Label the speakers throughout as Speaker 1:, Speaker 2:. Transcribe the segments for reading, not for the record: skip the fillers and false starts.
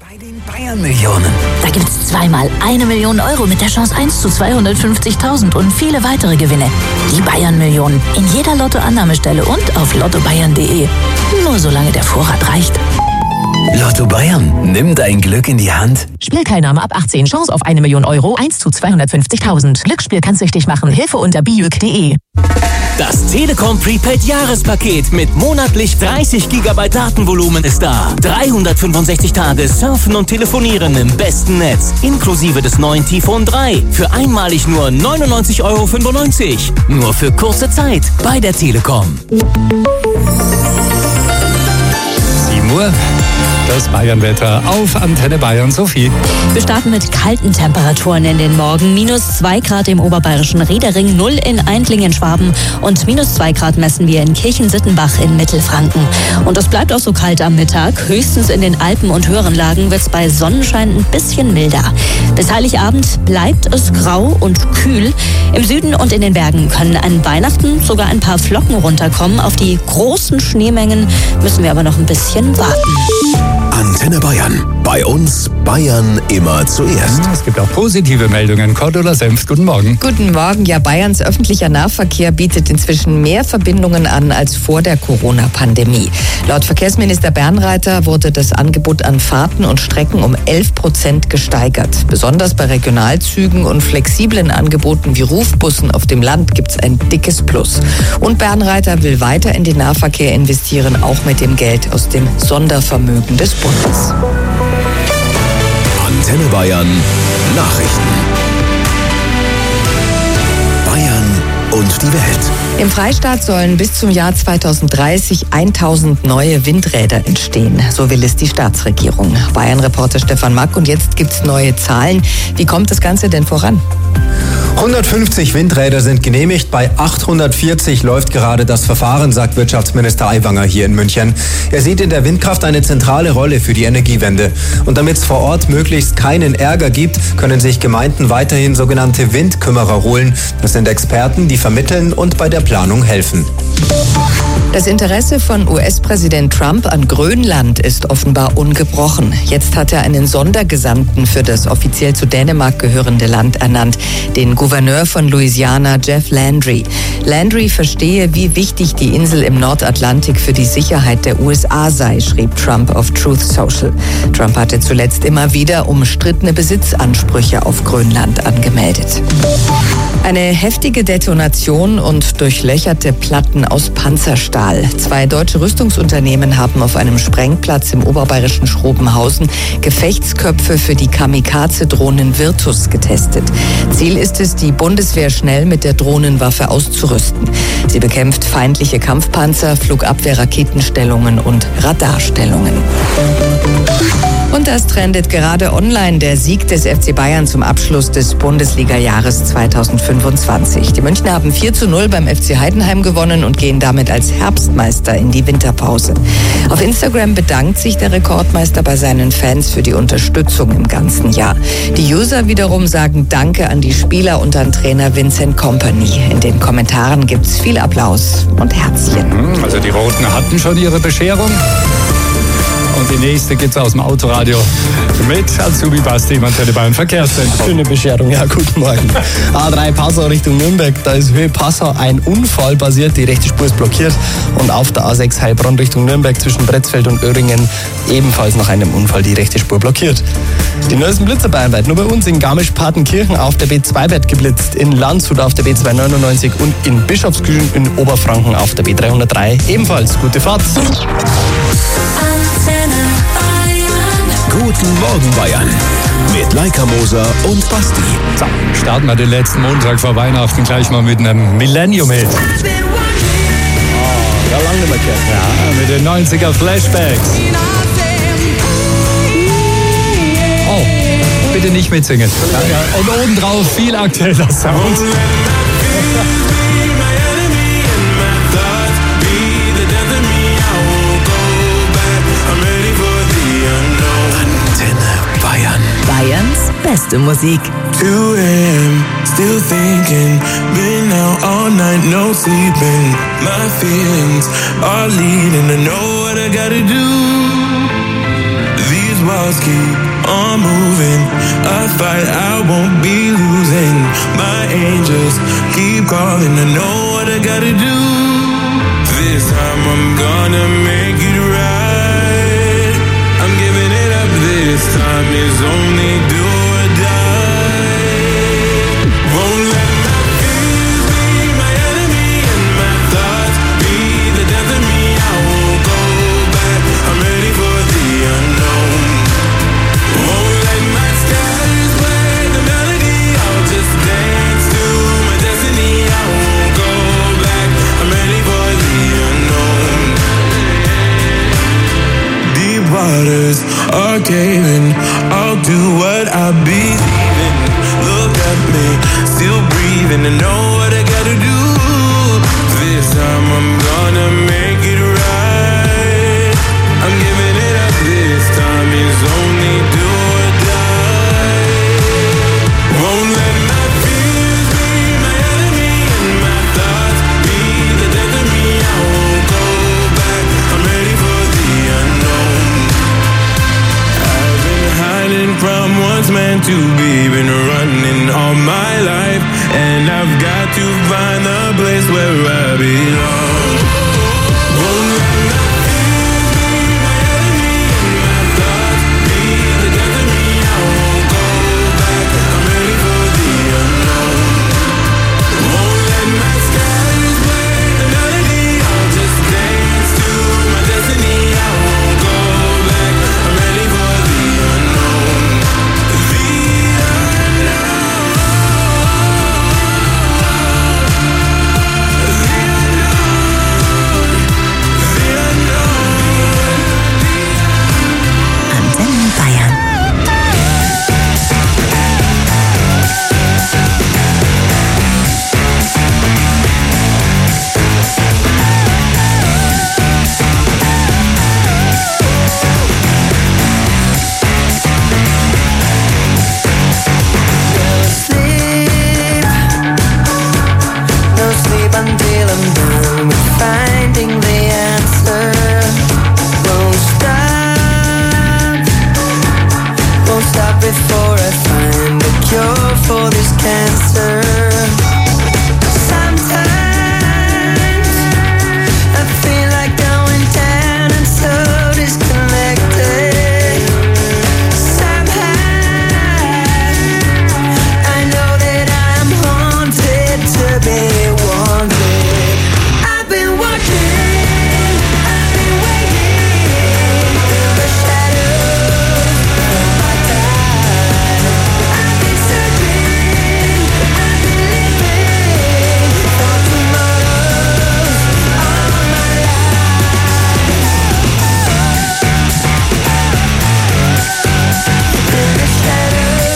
Speaker 1: Bei den Bayern-Millionen.
Speaker 2: Da gibt's zweimal 1 Million Euro mit der Chance 1 zu 250.000 und viele weitere Gewinne. Die Bayern-Millionen. In jeder Lottoannahmestelle und auf lottobayern.de. Nur solange der Vorrat reicht.
Speaker 1: Lotto Bayern, nimm dein Glück in die Hand.
Speaker 3: Spielteilnahme ab 18, Chance auf 1 Million Euro, 1 zu 250.000. Glücksspiel kann's süchtig machen, Hilfe unter bijuk.de.
Speaker 4: Das Telekom Prepaid Jahrespaket mit monatlich 30 GB Datenvolumen ist da. 365 Tage surfen und telefonieren im besten Netz. Inklusive des neuen T-Phone 3. Für einmalig nur 99,95 €. Nur für kurze Zeit bei der Telekom.
Speaker 5: 7 Uhr. Das Bayern-Wetter auf Antenne Bayern. Sophie.
Speaker 6: Wir starten mit kalten Temperaturen in den Morgen. -2 Grad im oberbayerischen Riedering, 0 in Eindlingen, Schwaben und -2 Grad messen wir in Kirchen-Sittenbach in Mittelfranken. Und das bleibt auch so kalt am Mittag. Höchstens in den Alpen und höheren Lagen wird es bei Sonnenschein ein bisschen milder. Bis Heiligabend bleibt es grau und kühl. Im Süden und in den Bergen können an Weihnachten sogar ein paar Flocken runterkommen. Auf die großen Schneemengen müssen wir aber noch ein bisschen warten.
Speaker 1: Antenne Bayern. Bei uns Bayern immer zuerst.
Speaker 5: Es gibt auch positive Meldungen. Cordula Senft, guten Morgen.
Speaker 7: Guten Morgen. Ja, Bayerns öffentlicher Nahverkehr bietet inzwischen mehr Verbindungen an als vor der Corona-Pandemie. Laut Verkehrsminister Bernreiter wurde das Angebot an Fahrten und Strecken um 11% gesteigert. Besonders bei Regionalzügen und flexiblen Angeboten wie Rufbussen auf dem Land gibt es ein dickes Plus. Und Bernreiter will weiter in den Nahverkehr investieren, auch mit dem Geld aus dem Sondervermögen des Bundes.
Speaker 1: Antenne Bayern Nachrichten. Bayern und die Welt.
Speaker 7: Im Freistaat sollen bis zum Jahr 2030 1000 neue Windräder entstehen. So will es die Staatsregierung. Bayern-Reporter Stefan Mack. Und jetzt gibt's neue Zahlen. Wie kommt das Ganze denn voran?
Speaker 8: 150 Windräder sind genehmigt, bei 840 läuft gerade das Verfahren, sagt Wirtschaftsminister Aiwanger hier in München. Er sieht in der Windkraft eine zentrale Rolle für die Energiewende. Und damit es vor Ort möglichst keinen Ärger gibt, können sich Gemeinden weiterhin sogenannte Windkümmerer holen. Das sind Experten, die vermitteln und bei der Planung helfen.
Speaker 7: Das Interesse von US-Präsident Trump an Grönland ist offenbar ungebrochen. Jetzt hat er einen Sondergesandten für das offiziell zu Dänemark gehörende Land ernannt, den Gouverneur von Louisiana, Jeff Landry. Landry verstehe, wie wichtig die Insel im Nordatlantik für die Sicherheit der USA sei, schrieb Trump auf Truth Social. Trump hatte zuletzt immer wieder umstrittene Besitzansprüche auf Grönland angemeldet. Eine heftige Detonation und durchlöcherte Platten aus Panzerstahl. 2 deutsche Rüstungsunternehmen haben auf einem Sprengplatz im oberbayerischen Schrobenhausen Gefechtsköpfe für die Kamikaze-Drohnen Virtus getestet. Ziel ist es, die Bundeswehr schnell mit der Drohnenwaffe auszurüsten. Sie bekämpft feindliche Kampfpanzer, Flugabwehr-Raketenstellungen und Radarstellungen. Und das trendet gerade online, der Sieg des FC Bayern zum Abschluss des Bundesliga-Jahres 2025. Die Münchner haben 4:0 beim FC Heidenheim gewonnen und gehen damit als Herbstmeister in die Winterpause. Auf Instagram bedankt sich der Rekordmeister bei seinen Fans für die Unterstützung im ganzen Jahr. Die User wiederum sagen Danke an die Spieler und an Trainer Vincent Kompany. In den Kommentaren gibt's viel Applaus und Herzchen.
Speaker 5: Also die Roten hatten schon ihre Bescherung. Und die nächste gibt's aus dem Autoradio mit Azubi Basti im Antenne Bayern Verkehrszentrum.
Speaker 9: Schöne Bescherung, ja, guten Morgen. A3 Passau Richtung Nürnberg, da ist Höhe Passau ein Unfall passiert, die rechte Spur ist blockiert. Und auf der A6 Heilbronn Richtung Nürnberg zwischen Bretzfeld und Öhringen ebenfalls nach einem Unfall die rechte Spur blockiert. Die neuesten Blitzer bayernweit, nur bei uns in Garmisch-Partenkirchen auf der B2 wird geblitzt, in Landshut auf der B299 und in Bischofsküchen in Oberfranken auf der B303 ebenfalls. Gute Fahrt.
Speaker 1: Guten Morgen Bayern. Mit Laika Moser und Basti.
Speaker 5: So, starten wir den letzten Montag vor Weihnachten gleich mal mit einem Millennium-Hit.
Speaker 9: Ja, lange nicht mehr gehört.
Speaker 5: Ja, mit den 90er Flashbacks. Oh, bitte nicht mitsingen. Ja. Und obendrauf viel aktueller Sound.
Speaker 2: Bayerns beste Musik.
Speaker 10: 2 a.m. still thinking, been out all night, no sleeping. My feelings are leading to know what I gotta do. These these walls keep on moving. A fight I won't be losing. My angels keep calling. I know what I gotta do. This time I'm gonna make it right. I'm giving it up. This time is only do or die. Won't let my fears be my enemy and my thoughts be the death of me. I won't go back. I'm ready for the unknown. Won't let my skies play the melody. I'll just dance to my destiny. I won't go back. I'm ready for the unknown. Deep waters are caving. I'll do what I believe in. Look at me, still breathing. I know what I gotta do. This time I'm gonna make it right. I'm giving it up. This time is only do or die. Won't let my fears be my enemy and my thoughts be the death of me. I won't go back. I'm ready for the unknown. I've been hiding from what's meant to be. Been running all my life, and I've got to find the place where I belong. Won't let my fears be my enemy and my thoughts be the death of me. I won't go back. I'm ready for the unknown. Won't let my skies play the melody. I'll just dance to my destiny. I won't go back. I'm ready for the unknown. The
Speaker 2: Antenne Bayern.
Speaker 11: No sleep until I'm done with finding the answer. Won't stop before I find a cure for this cancer. Sometimes I feel like going down and so disconnected. Somehow I know that I'm haunted to be wanted. I've been watching, I've been waiting in the shadows of my time. I've been searching, I've been living for tomorrows all my life. In the shadows.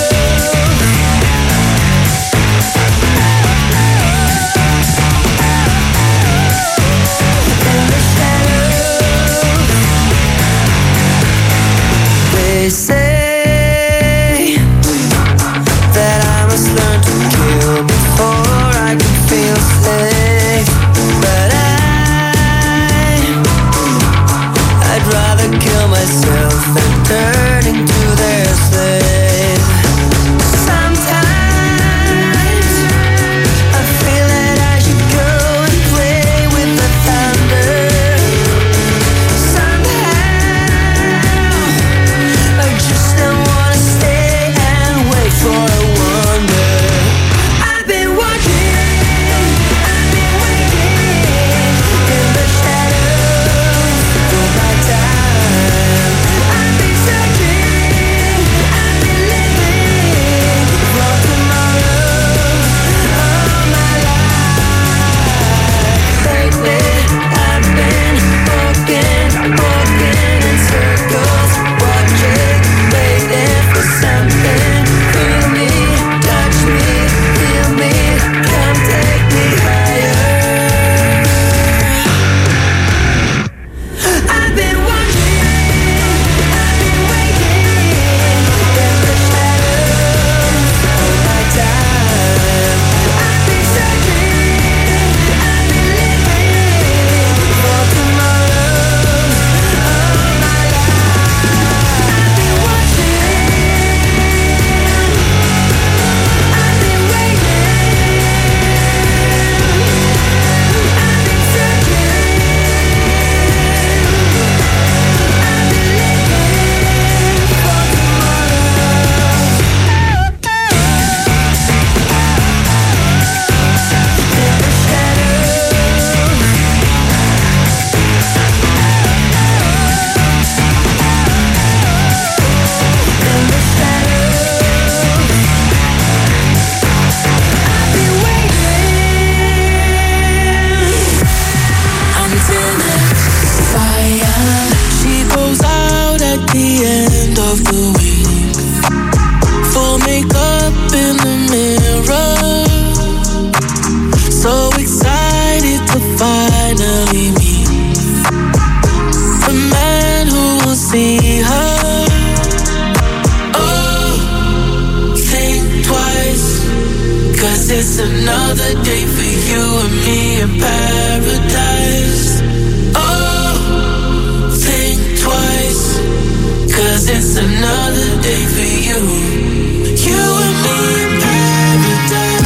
Speaker 11: They say that I must learn to kill before I can feel safe. But I'd rather kill myself than turn into their slave. Sometimes I feel that I should go and play with the thunder. Somehow I
Speaker 10: 'Cause it's another day for you and me in paradise. Oh, think twice, 'cause it's another day for you. You and me in paradise.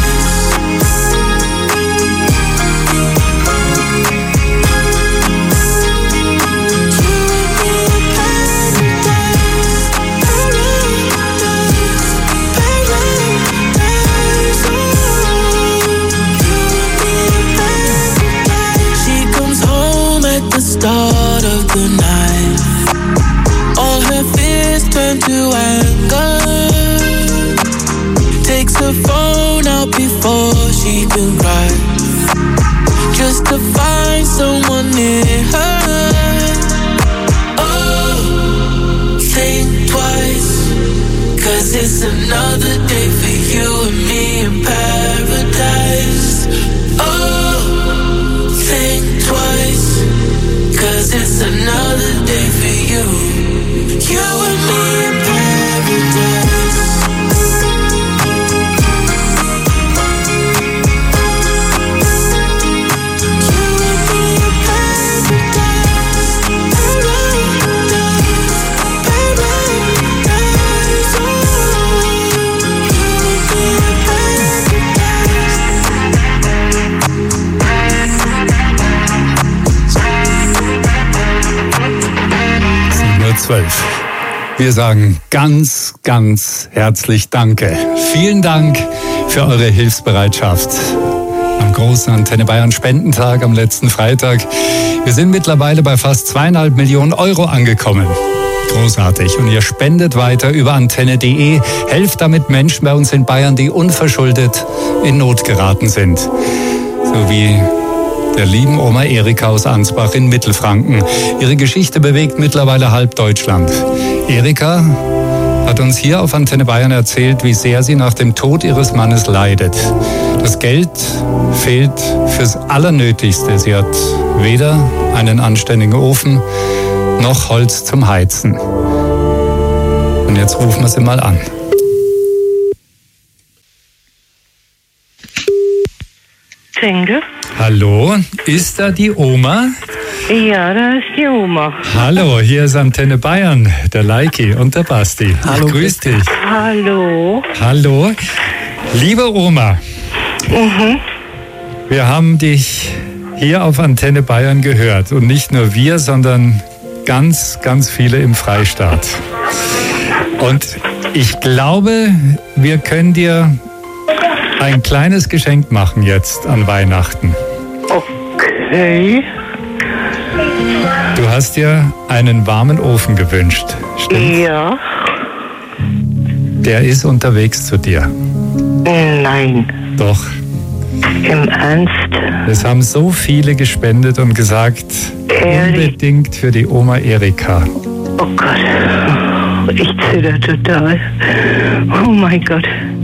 Speaker 10: Start of the night, all her fears turn to anger. Takes her phone out before she can cry, just to find someone near her. Oh, think twice, 'cause it's another day for you and me in paradise. Oh, think twice, 'cause it's another day for you. You and me in paradise. You and me in paradise. Paradise. Oh, you and me in
Speaker 5: paradise. 12. Wir sagen ganz, ganz herzlich Danke. Vielen Dank für eure Hilfsbereitschaft am großen Antenne Bayern Spendentag am letzten Freitag. Wir sind mittlerweile bei fast 2,5 Millionen Euro angekommen. Großartig. Und ihr spendet weiter über antenne.de. Helft damit Menschen bei uns in Bayern, die unverschuldet in Not geraten sind. So wie der lieben Oma Erika aus Ansbach in Mittelfranken. Ihre Geschichte bewegt mittlerweile halb Deutschland. Erika hat uns hier auf Antenne Bayern erzählt, wie sehr sie nach dem Tod ihres Mannes leidet. Das Geld fehlt fürs Allernötigste. Sie hat weder einen anständigen Ofen noch Holz zum Heizen. Und jetzt rufen wir sie mal an.
Speaker 12: Schenke.
Speaker 5: Hallo, ist da die Oma?
Speaker 12: Ja, da ist die Oma.
Speaker 5: Hallo, hier ist Antenne Bayern, der Leiki und der Basti.
Speaker 9: Hallo,
Speaker 5: grüß dich.
Speaker 12: Hallo.
Speaker 5: Hallo, liebe Oma. Wir haben dich hier auf Antenne Bayern gehört. Und nicht nur wir, sondern ganz, ganz viele im Freistaat. Und ich glaube, wir können dir ein kleines Geschenk machen jetzt an Weihnachten.
Speaker 12: Okay.
Speaker 5: Du hast dir einen warmen Ofen gewünscht, stimmt's?
Speaker 12: Ja.
Speaker 5: Der ist unterwegs zu dir.
Speaker 12: Nein.
Speaker 5: Doch.
Speaker 12: Im Ernst?
Speaker 5: Es haben so viele gespendet und gesagt, unbedingt für die Oma Erika.
Speaker 12: Oh Gott. Ich zitter total. Oh mein Gott.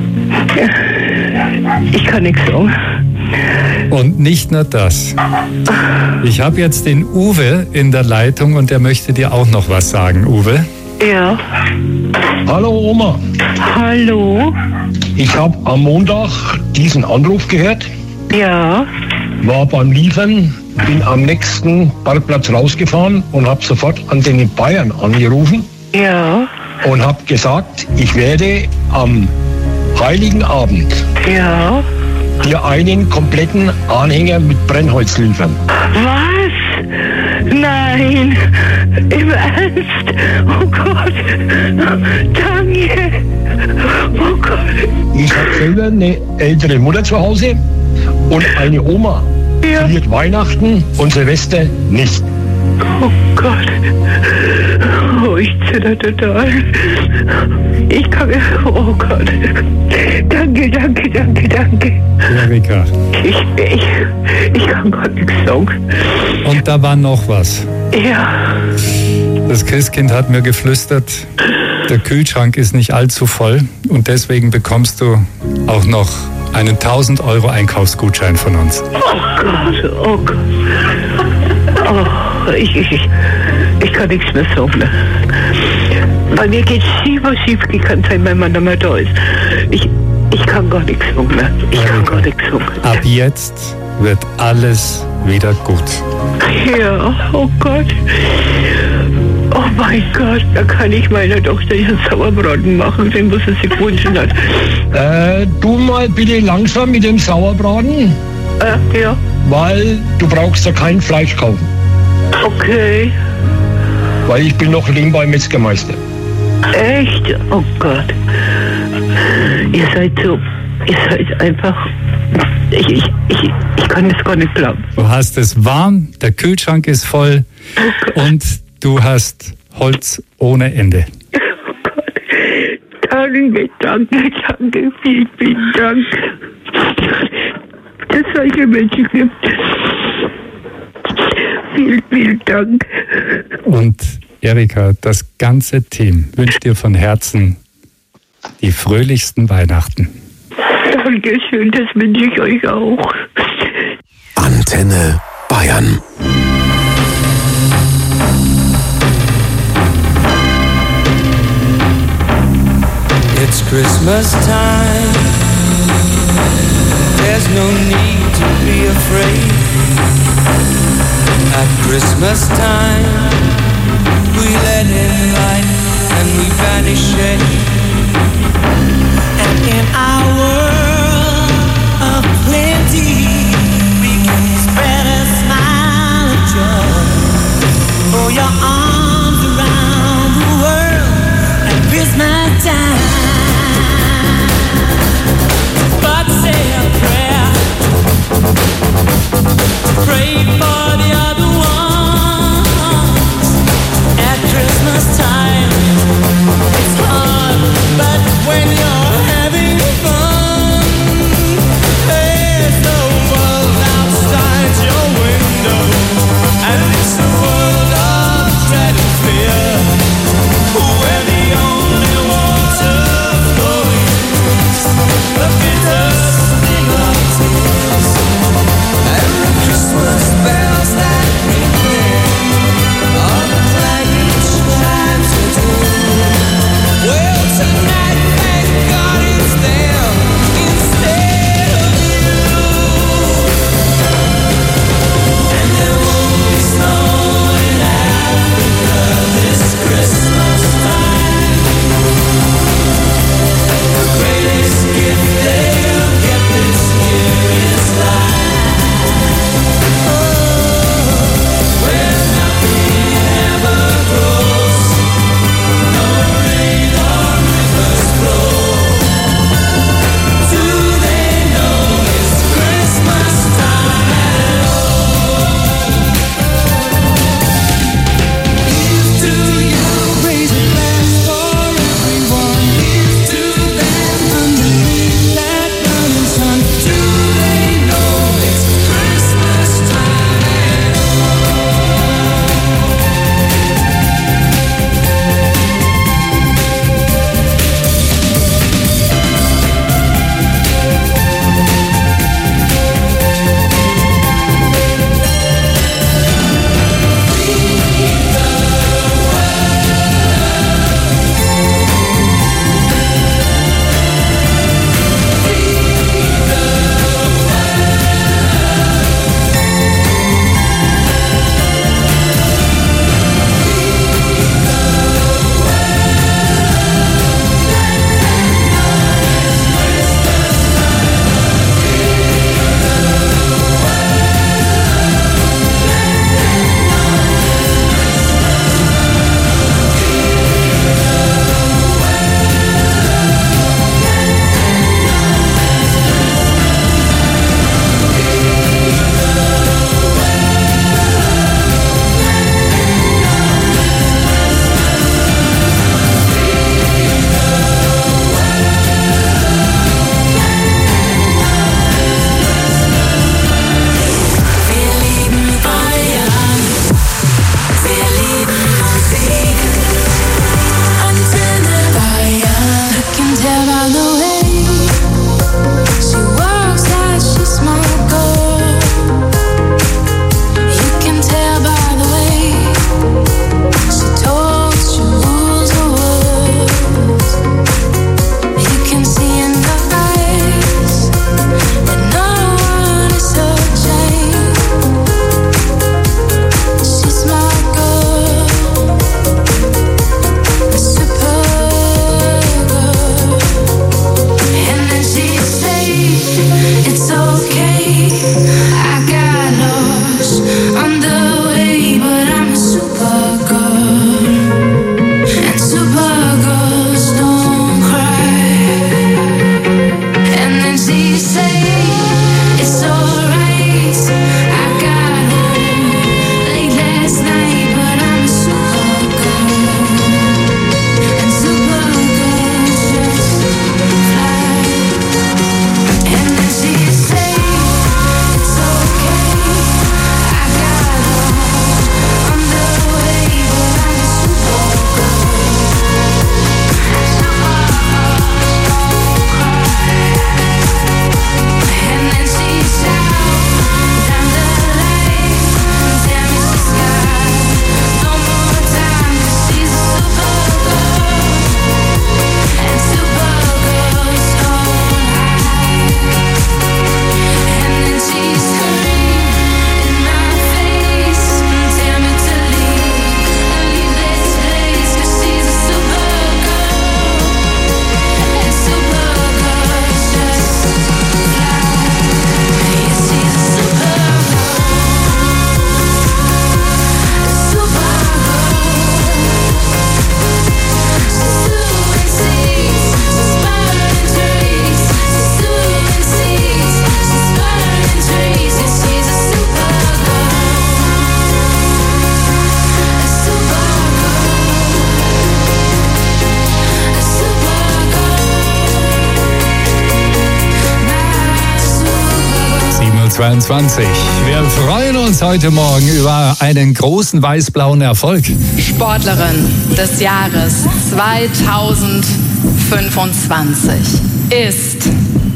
Speaker 12: Ich kann nichts sagen.
Speaker 5: Und nicht nur das. Ich habe jetzt den Uwe in der Leitung und der möchte dir auch noch was sagen. Uwe?
Speaker 12: Ja.
Speaker 13: Hallo Oma.
Speaker 12: Hallo.
Speaker 13: Ich habe am Montag diesen Anruf gehört.
Speaker 12: Ja.
Speaker 13: War beim Liefern, bin am nächsten Parkplatz rausgefahren und habe sofort Antenne Bayern angerufen.
Speaker 12: Ja.
Speaker 13: Und habe gesagt, ich werde am Heiligen Abend dir einen kompletten Anhänger mit Brennholz liefern.
Speaker 12: Was? Nein. Im Ernst? Oh Gott. Danke. Oh Gott.
Speaker 13: Ich habe selber eine ältere Mutter zu Hause und eine Oma. Feiert Weihnachten und Silvester nicht.
Speaker 12: Oh Gott. Oh, ich zitter total. Ich kann... Oh Gott. Danke, danke, danke, danke.
Speaker 5: Erika.
Speaker 12: Ich kann gar nichts sagen.
Speaker 5: Und da war noch was.
Speaker 12: Ja.
Speaker 5: Das Christkind hat mir geflüstert, der Kühlschrank ist nicht allzu voll und deswegen bekommst du auch noch einen 1.000 € Einkaufsgutschein von uns.
Speaker 12: Oh Gott, oh Gott. Oh, ich kann nichts mehr sagen. Bei mir geht's schief, wie kann sein, wenn man nicht mehr da ist. Ich kann gar nichts hungern.
Speaker 5: Ab jetzt wird alles wieder gut.
Speaker 12: Ja, oh Gott. Oh mein Gott, da kann ich meiner Tochter ihren Sauerbraten machen, den was sie sich gewünscht hat.
Speaker 13: Du mal bitte langsam mit dem Sauerbraten.
Speaker 12: Ja.
Speaker 13: Weil du brauchst ja kein Fleisch kaufen.
Speaker 12: Okay.
Speaker 13: Weil ich bin noch nebenbei Metzgermeister.
Speaker 12: Echt? Oh Gott. Ihr seid einfach... Ich kann das gar nicht glauben.
Speaker 5: Du hast es warm, der Kühlschrank ist voll und du hast Holz ohne Ende.
Speaker 12: Oh Gott. Danke, vielen Dank. Dass es solche Menschen gibt. Vielen Dank.
Speaker 5: Und Erika, das ganze Team wünscht dir von Herzen die fröhlichsten Weihnachten.
Speaker 12: Dankeschön, das wünsche ich euch auch.
Speaker 1: Antenne Bayern.
Speaker 11: It's Christmas time. There's no need to be afraid. At Christmas time, we let in light and we banish shade. And in our world of plenty, we can spread a smile of joy. Throw your arms around the world at Christmas time. But say a prayer, pray for the other ones. At Christmas time, it's hard, but when you're having fun,
Speaker 5: 22. Wir freuen uns heute Morgen über einen großen weiß-blauen Erfolg.
Speaker 14: Sportlerin des Jahres 2025 ist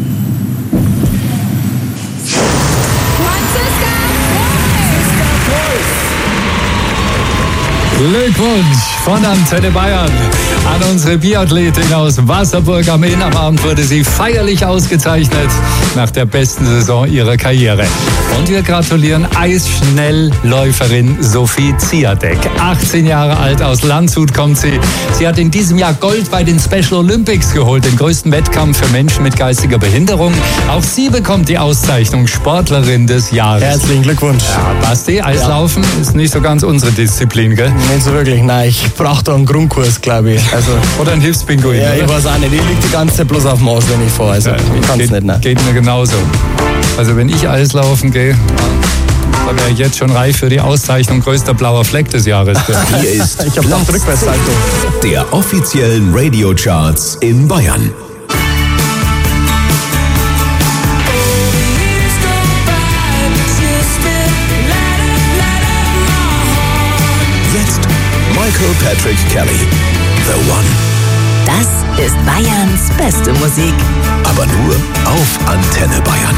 Speaker 5: Glückwunsch von Antenne Bayern an unsere Biathletin aus Wasserburg am Inn. Am Abend wurde sie feierlich ausgezeichnet nach der besten Saison ihrer Karriere. Und wir gratulieren Eisschnellläuferin Sophie Ziadek. 18 Jahre alt, aus Landshut kommt sie. Sie hat in diesem Jahr Gold bei den Special Olympics geholt, den größten Wettkampf für Menschen mit geistiger Behinderung. Auch sie bekommt die Auszeichnung Sportlerin des Jahres.
Speaker 9: Herzlichen Glückwunsch.
Speaker 5: Ja, Basti, Eislaufen ist nicht so ganz unsere Disziplin, gell?
Speaker 9: Nicht so wirklich, nein. Ich brauche da einen Grundkurs, glaube ich. Also,
Speaker 5: oder ein Hilfspinguin,
Speaker 9: ja,
Speaker 5: oder?
Speaker 9: Ich weiß auch nicht. Ich liege die ganze Zeit bloß auf dem Aus, wenn ich fahre. Also, ich kann es nicht, nein.
Speaker 5: Geht mir genauso. Also wenn ich Eislaufen gehe, dann wäre ich jetzt schon reif für die Auszeichnung größter blauer Fleck des Jahres.
Speaker 1: Hier ist
Speaker 9: ich habe noch Rückwärtssalto
Speaker 1: der offiziellen Radiocharts in Bayern. Jetzt Michael Patrick Kelly, The One.
Speaker 2: Das ist Bayerns beste Musik.
Speaker 1: Aber nur auf Antenne Bayern.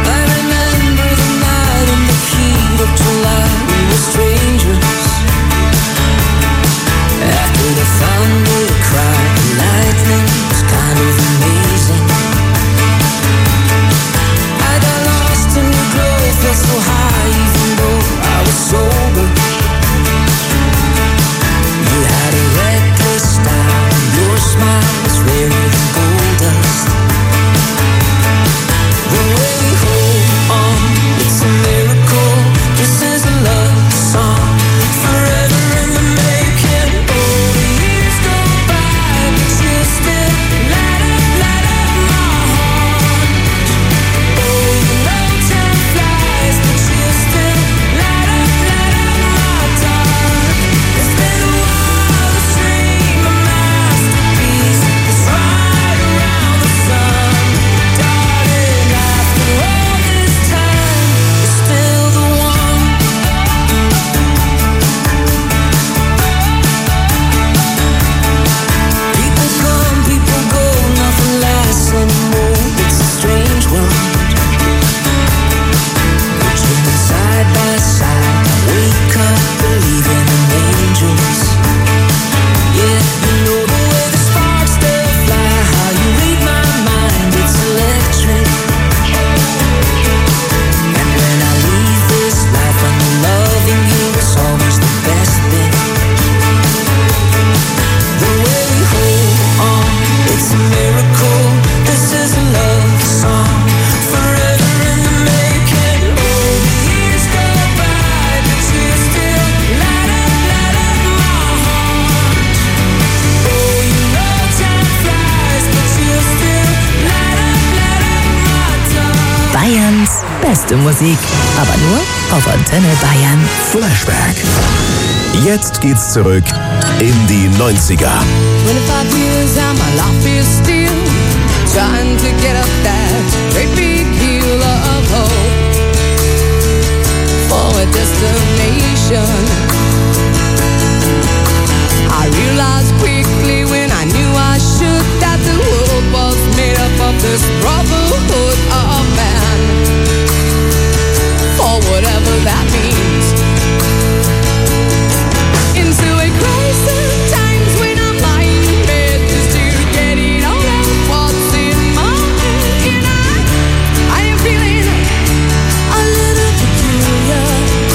Speaker 2: Beste Musik, aber nur auf Antenne Bayern.
Speaker 1: Flashback. Jetzt geht's zurück in die 90er.
Speaker 11: 25 years and my life is still trying to get up that great big hill of hope for a destination. I realized quickly when I knew I should that the world was made up of this brotherhood of man, or whatever that means. Into a crisis times when I'm lying in bed just to get it all out what's in my head. And I am feeling a little peculiar.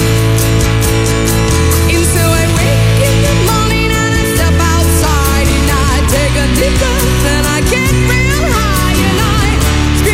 Speaker 11: And so I wake in the morning and I step outside and I take a deep breath and I get real high and I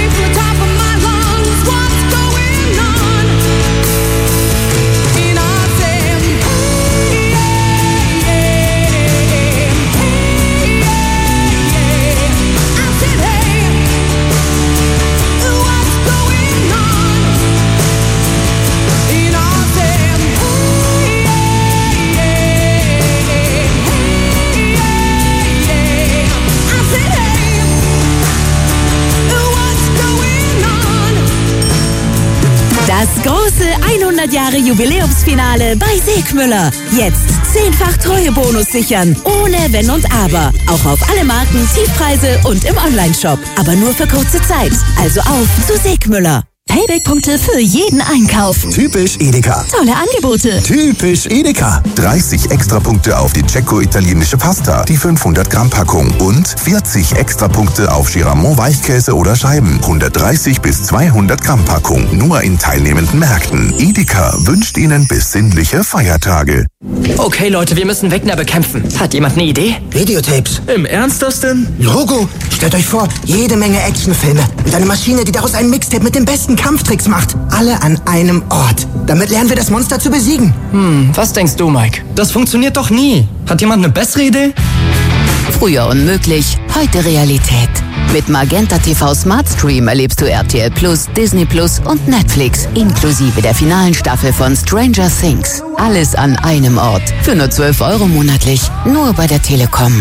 Speaker 15: 100 Jahre Jubiläumsfinale bei Segmüller. Jetzt 10-fach Treuebonus sichern, ohne Wenn und Aber. Auch auf alle Marken, Tiefpreise und im Onlineshop. Aber nur für kurze Zeit. Also auf zu Segmüller.
Speaker 16: Payback-Punkte für jeden Einkauf.
Speaker 1: Typisch Edeka.
Speaker 16: Tolle Angebote.
Speaker 1: Typisch Edeka. 30 Extrapunkte auf die Cecco-italienische Pasta, die 500 Gramm Packung. Und 40 Extrapunkte auf Giramont Weichkäse oder Scheiben, 130 bis 200 Gramm Packung. Nur in teilnehmenden Märkten. Edeka wünscht Ihnen besinnliche Feiertage.
Speaker 17: Okay, Leute, wir müssen Wegner bekämpfen. Hat jemand eine Idee?
Speaker 18: Videotapes.
Speaker 17: Im Ernst, Dustin?
Speaker 18: Logo. Stellt euch vor, jede Menge Actionfilme und eine Maschine, die daraus ein Mixtape mit den besten Kampftricks macht. Alle an einem Ort. Damit lernen wir das Monster zu besiegen.
Speaker 17: Was denkst du, Mike? Das funktioniert doch nie. Hat jemand eine bessere Idee?
Speaker 19: Früher unmöglich, heute Realität. Mit Magenta TV Smart Stream erlebst du RTL Plus, Disney Plus und Netflix, inklusive der finalen Staffel von Stranger Things. Alles an einem Ort. Für nur 12 € monatlich. Nur bei der Telekom.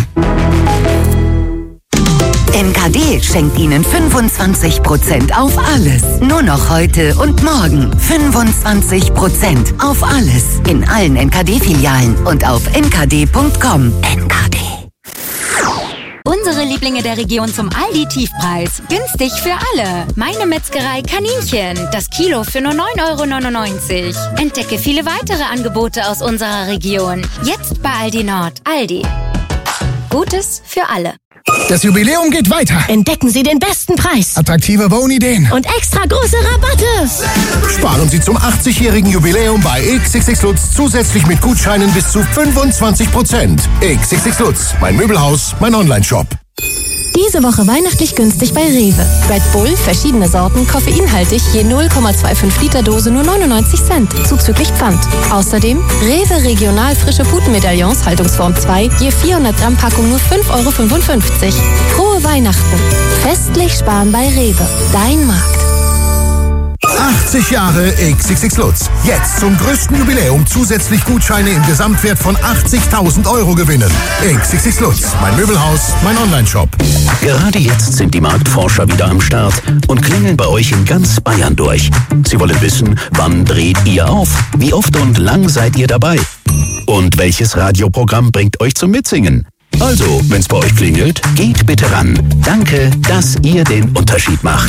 Speaker 20: NKD schenkt Ihnen 25% auf alles. Nur noch heute und morgen. 25% auf alles. In allen NKD-Filialen und auf nkd.com. NKD.
Speaker 21: Unsere Lieblinge der Region zum Aldi-Tiefpreis. Günstig für alle. Meine Metzgerei Kaninchen. Das Kilo für nur 9,99 €. Entdecke viele weitere Angebote aus unserer Region. Jetzt bei Aldi Nord. Aldi. Gutes für alle.
Speaker 22: Das Jubiläum geht weiter.
Speaker 16: Entdecken Sie den besten Preis.
Speaker 22: Attraktive Wohnideen.
Speaker 16: Und extra große Rabatte.
Speaker 22: Sparen Sie zum 80-jährigen Jubiläum bei XXX Lutz zusätzlich mit Gutscheinen bis zu 25%. XXX Lutz, mein Möbelhaus, mein Onlineshop.
Speaker 23: Diese Woche weihnachtlich günstig bei Rewe. Red Bull, verschiedene Sorten, koffeinhaltig, je 0,25 Liter Dose nur 99 Cent, zuzüglich Pfand. Außerdem Rewe Regional frische Putenmedaillons, Haltungsform 2, je 400 Gramm Packung nur 5,55 €. Frohe Weihnachten. Festlich sparen bei Rewe. Dein Markt.
Speaker 22: 80 Jahre XXX Lutz. Jetzt zum größten Jubiläum zusätzlich Gutscheine im Gesamtwert von 80.000 € gewinnen. XXX Lutz, mein Möbelhaus, mein Onlineshop.
Speaker 1: Gerade jetzt sind die Marktforscher wieder am Start und klingeln bei euch in ganz Bayern durch. Sie wollen wissen, wann dreht ihr auf? Wie oft und lang seid ihr dabei? Und welches Radioprogramm bringt euch zum Mitsingen? Also, wenn's bei euch klingelt, geht bitte ran. Danke, dass ihr den Unterschied macht.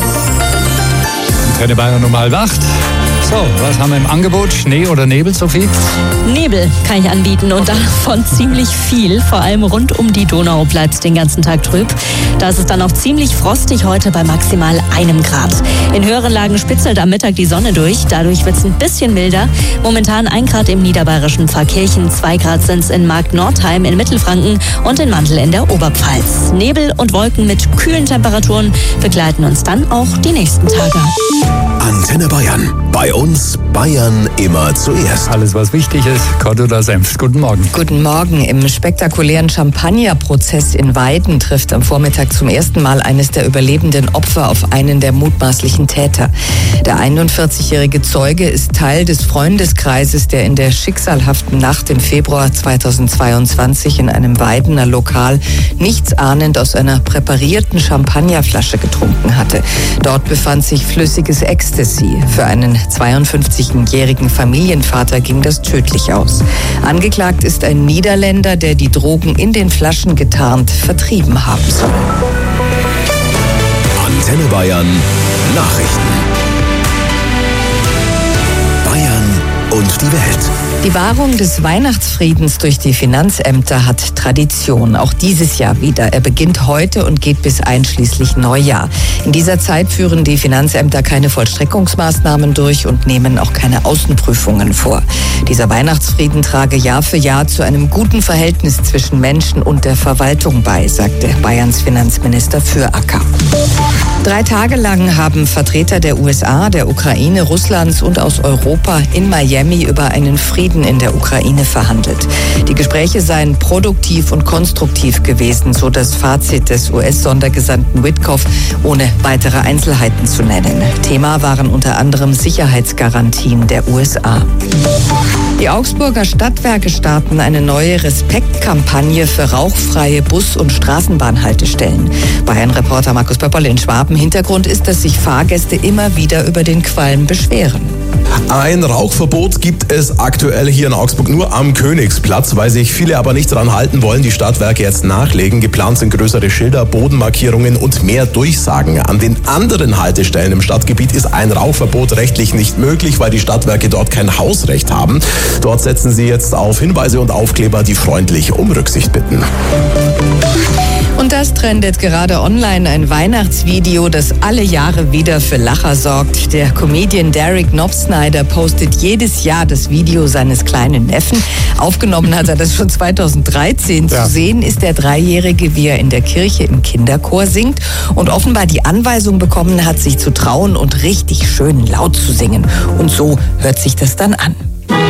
Speaker 5: Antenne Bayern um 7:30. So, was haben wir im Angebot? Schnee oder Nebel, Sophie?
Speaker 6: Nebel kann ich anbieten und davon ziemlich viel. Vor allem rund um die Donau bleibt es den ganzen Tag trüb. Da ist es dann auch ziemlich frostig heute bei maximal 1 Grad. In höheren Lagen spitzelt am Mittag die Sonne durch. Dadurch wird es ein bisschen milder. Momentan 1 Grad im niederbayerischen Pfarrkirchen, 2 Grad sind es in Markt-Nordheim in Mittelfranken und in Mantel in der Oberpfalz. Nebel und Wolken mit kühlen Temperaturen begleiten uns dann auch die nächsten Tage.
Speaker 1: Antenne Bayern. Bei uns Bayern immer zuerst.
Speaker 5: Alles, was wichtig ist. Cordula Senft. Guten Morgen.
Speaker 7: Guten Morgen. Im spektakulären Champagner-Prozess in Weiden trifft am Vormittag zum ersten Mal eines der überlebenden Opfer auf einen der mutmaßlichen Täter. Der 41-jährige Zeuge ist Teil des Freundeskreises, der in der schicksalhaften Nacht im Februar 2022 in einem Weidener Lokal nichtsahnend aus einer präparierten Champagnerflasche getrunken hatte. Dort befand sich flüssiges Ecstasy. Für einen 52-jährigen Familienvater ging das tödlich aus. Angeklagt ist ein Niederländer, der die Drogen in den Flaschen getarnt vertrieben haben soll.
Speaker 1: Antenne Bayern Nachrichten. Bayern und die Welt.
Speaker 7: Die Wahrung des Weihnachtsfriedens durch die Finanzämter hat Tradition, auch dieses Jahr wieder. Er beginnt heute und geht bis einschließlich Neujahr. In dieser Zeit führen die Finanzämter keine Vollstreckungsmaßnahmen durch und nehmen auch keine Außenprüfungen vor. Dieser Weihnachtsfrieden trage Jahr für Jahr zu einem guten Verhältnis zwischen Menschen und der Verwaltung bei, sagte Bayerns Finanzminister Füracker. 3 Tage lang haben Vertreter der USA, der Ukraine, Russlands und aus Europa in Miami über einen Frieden in der Ukraine verhandelt. Die Gespräche seien produktiv und konstruktiv gewesen, so das Fazit des US-Sondergesandten Witkoff, ohne weitere Einzelheiten zu nennen. Thema waren unter anderem Sicherheitsgarantien der USA. Die Augsburger Stadtwerke starten eine neue Respektkampagne für rauchfreie Bus- und Straßenbahnhaltestellen. Bayern-Reporter Markus Pöpperle in Schwaben. Hintergrund ist, dass sich Fahrgäste immer wieder über den Qualm beschweren.
Speaker 3: Ein Rauchverbot gibt es aktuell hier in Augsburg nur am Königsplatz, weil sich viele aber nicht daran halten wollen, die Stadtwerke jetzt nachlegen. Geplant sind größere Schilder, Bodenmarkierungen und mehr Durchsagen. An den anderen Haltestellen im Stadtgebiet ist ein Rauchverbot rechtlich nicht möglich, weil die Stadtwerke dort kein Hausrecht haben. Dort setzen sie jetzt auf Hinweise und Aufkleber, die freundlich um Rücksicht bitten.
Speaker 7: Und das trendet gerade online, ein Weihnachtsvideo, das alle Jahre wieder für Lacher sorgt. Der Comedian Derek Knopfsnyder postet jedes Jahr das Video seines kleinen Neffen. Aufgenommen hat er das schon 2013. Zu sehen ist der Dreijährige, wie er in der Kirche im Kinderchor singt und offenbar die Anweisung bekommen hat, sich zu trauen und richtig schön laut zu singen. Und so hört sich das dann an.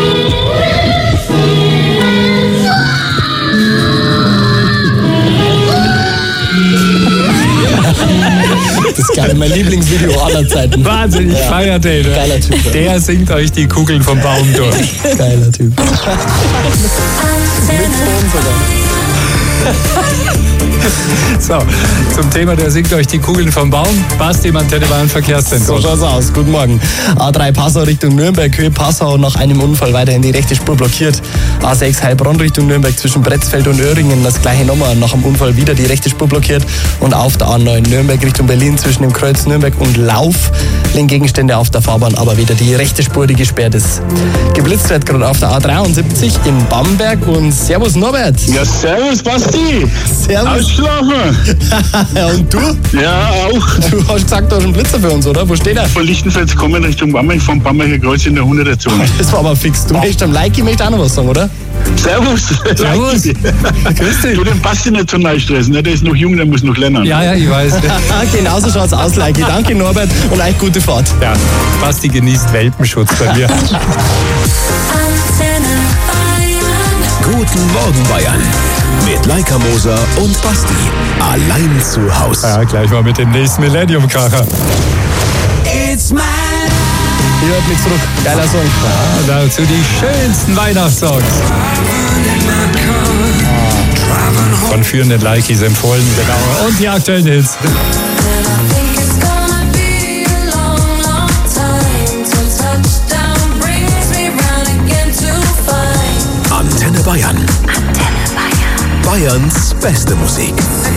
Speaker 9: Das ist geil, mein Lieblingsvideo aller Zeiten.
Speaker 5: Wahnsinn, ich feiere den.
Speaker 9: Geiler Typ.
Speaker 5: Der singt euch die Kugeln vom Baum durch.
Speaker 9: Geiler Typ.
Speaker 5: So, zum Thema, der singt euch die Kugeln vom Baum. Basti im Antenne Bayern Verkehrszentrum.
Speaker 9: So schaut's aus. Guten Morgen. A3 Passau Richtung Nürnberg, Höhe Passau, nach einem Unfall weiterhin die rechte Spur blockiert. A6 Heilbronn Richtung Nürnberg zwischen Bretzfeld und Öhringen, das gleiche Nummer, nach dem Unfall wieder die rechte Spur blockiert. Und auf der A9 Nürnberg Richtung Berlin zwischen dem Kreuz Nürnberg und Lauf liegen Gegenstände auf der Fahrbahn, aber wieder die rechte Spur, die gesperrt ist. Geblitzt wird gerade auf der A73 in Bamberg und Servus Norbert.
Speaker 4: Ja, servus Basti.
Speaker 9: Servus.
Speaker 4: Ausschlafen.
Speaker 9: Und du?
Speaker 4: Ja, auch.
Speaker 9: Du hast gesagt, du hast einen Blitzer für uns, oder? Wo steht er?
Speaker 4: Von Lichtenfels kommen Richtung Bamberg, vom Bamberger Kreuz in der 100er-Zone.
Speaker 9: Das war aber fix. Du möchtest am Like, ich möchte auch noch was sagen, oder?
Speaker 4: Servus.
Speaker 5: Servus.
Speaker 4: Grüß dich. Du, den Basti nicht so neu stressen, ne? Der ist noch jung, der muss noch lernen.
Speaker 5: Ja, ich weiß.
Speaker 9: Genauso schaut's aus, Like. Danke Norbert und euch gute Fahrt.
Speaker 5: Ja, Basti genießt Welpenschutz bei mir.
Speaker 1: Guten Morgen Bayern. Mit Leica Moser und Basti. Allein zu Haus.
Speaker 5: Ja, gleich mal mit dem nächsten Millennium-Kracher.
Speaker 9: Ihr hört mich zurück. Geiler Song.
Speaker 5: Ja, dazu die schönsten Weihnachtssongs. Von führenden Likeys empfohlen, genau. Und die aktuellen Hits.
Speaker 1: Antenne Bayern. Bayerns beste Musik.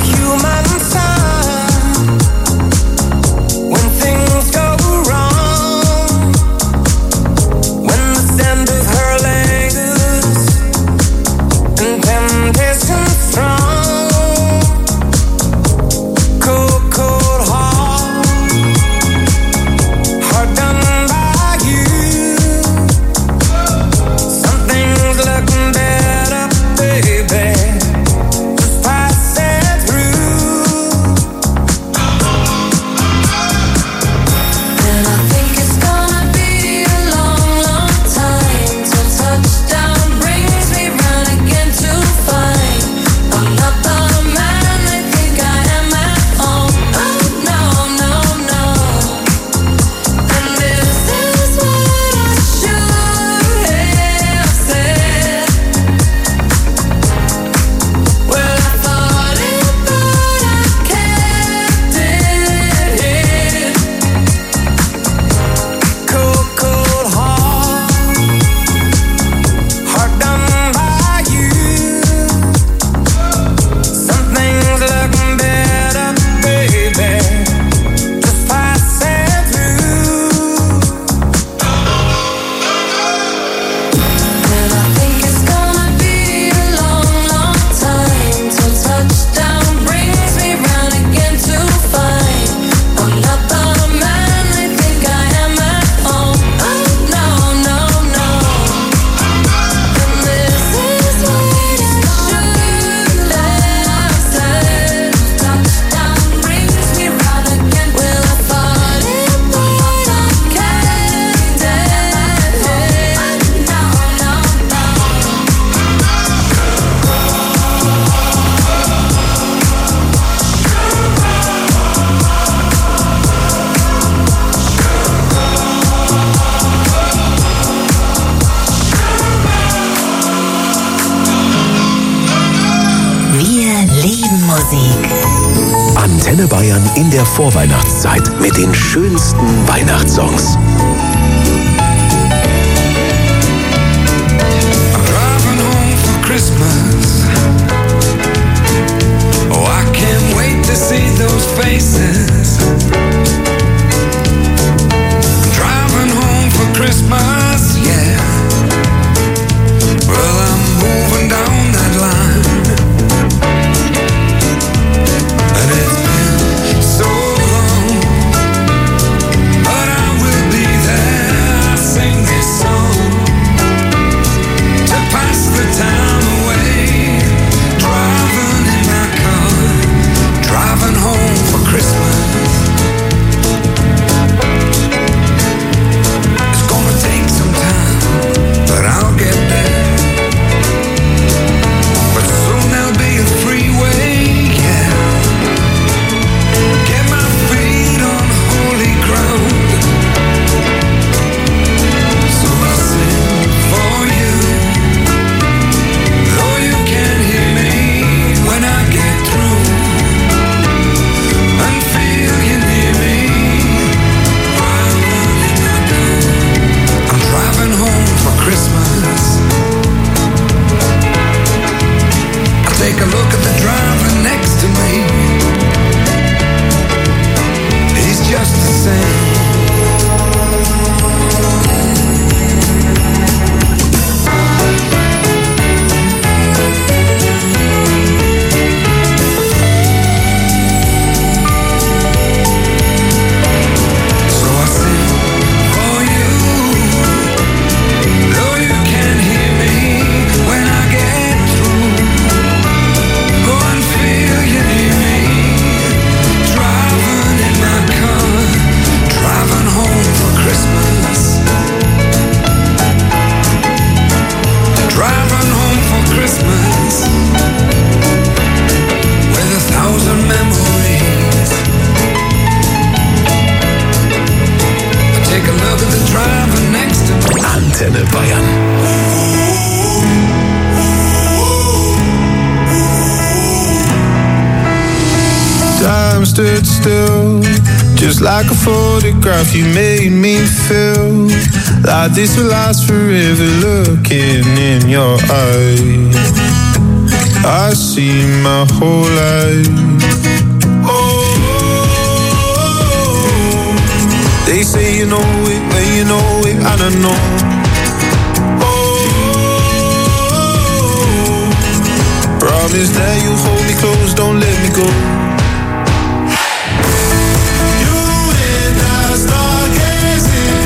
Speaker 1: Antenne Bayern in der Vorweihnachtszeit mit den schönsten Weihnachtssongs.
Speaker 11: Christmas. Oh, I can't wait to see those faces. Driving home for Christmas, yeah. Well, I'm moving down that line, and it's been so long, but I will be there. I sing this song to pass the time away, driving in my car, driving home for Christmas. It's gonna take some time, but I'll get there. But soon there'll be a freeway, yeah. Get my feet on holy ground. So I'll sing for you, though you can't hear me when I get through, and feel you near me while running my door. I'm driving home for Christmas. I take a look at the driver next to me. He's just the same. So I sing for you, though you can't hear me when I get through. Go and feel you near me, driving in my car, driving home for Christmas. Driving home for Christmas with 1,000 memories. Take a look at the driver next to me.
Speaker 1: Antenne Bayern.
Speaker 8: Time stood still, just like a photograph. You made me feel like this will last forever. Looking in your eyes, I see my whole life. They say you know it when you know it, I don't know. Promise that you hold me close, don't let me go. You and I stargazing,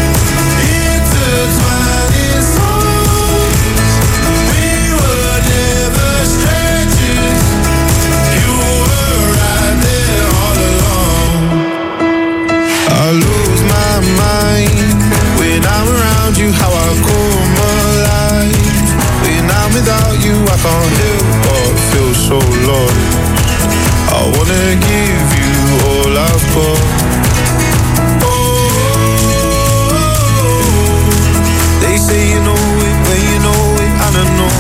Speaker 8: intertwining souls. We were never strangers. You were right there all along. I lose my mind when I'm around you, how I come alive. When I'm without you, I can't help but feel so lost. I wanna give you all I've got. They say you know it when you know it, I don't know.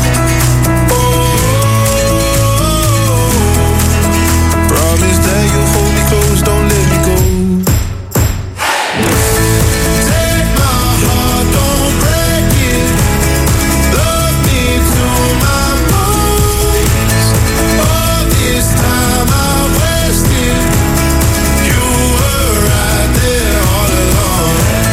Speaker 8: Promise that you'll hold me close, don't let me go. Take my heart, don't break it. Love me to my bones. All this time I wasted. You were right there all along.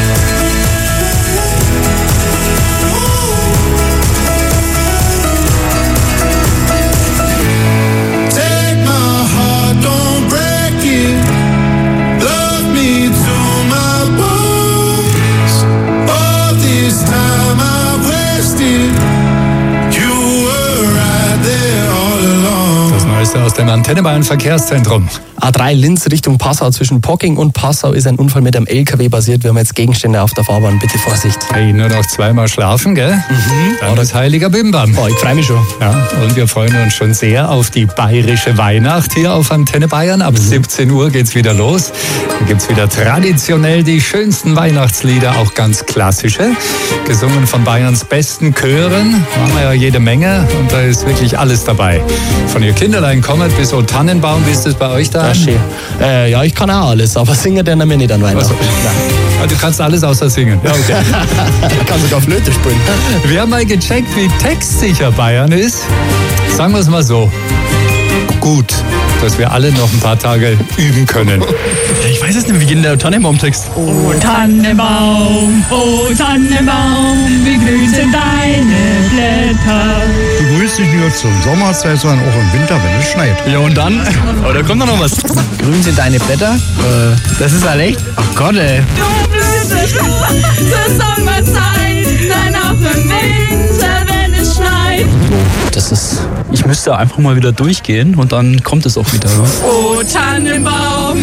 Speaker 8: Take my heart, don't break it. Love me to my bones. All this time I wasted. You were right there all along.
Speaker 5: Das Neueste aus dem Antenne Bayern Verkehrszentrum.
Speaker 9: A3 Linz Richtung Passau, zwischen Pocking und Passau ist ein Unfall mit einem LKW passiert. Wir haben jetzt Gegenstände auf der Fahrbahn. Bitte Vorsicht.
Speaker 5: Hey, nur noch zweimal schlafen, gell? Dann ist heiliger Bimbam.
Speaker 9: Oh, ich freue mich schon.
Speaker 5: Ja, und wir freuen uns schon sehr auf die bayerische Weihnacht hier auf Antenne Bayern. Ab 17 Uhr geht's wieder los. Da gibt's wieder traditionell die schönsten Weihnachtslieder, auch ganz klassische, gesungen von Bayerns besten Chören. Da haben wir ja jede Menge und da ist wirklich alles dabei. Von ihr Kinderlein kommt bis O Tannenbaum, wie ist das bei euch da?
Speaker 9: Ja, schön. Ja, ich kann auch alles, aber singen dann mir nicht an Weihnachten.
Speaker 5: Also, Ah, du kannst alles außer singen. Ja, okay.
Speaker 9: Ich kann sogar Flöte spielen.
Speaker 5: Wir haben mal gecheckt, wie textsicher Bayern ist. Sagen wir es mal so. Gut, dass wir alle noch ein paar Tage üben können.
Speaker 9: Ich weiß es nicht, wie geht denn der Tannenbaum-Text?
Speaker 11: Oh Tannenbaum, wie grün sind deine Blätter.
Speaker 10: Du grüßt dich nur zum Sommerzeit, sondern auch im Winter, wenn es schneit.
Speaker 9: Ja, und dann? Aber da kommt doch noch was. Grün sind deine Blätter? Das ist halt echt? Ach Gott, ey.
Speaker 11: Du blühst zur Sommerzeit, dann auch im Winter, wenn es schneit.
Speaker 9: Das ist... Ich müsste einfach mal wieder durchgehen und dann kommt es auch wieder. Ne?
Speaker 11: Oh Tannenbaum,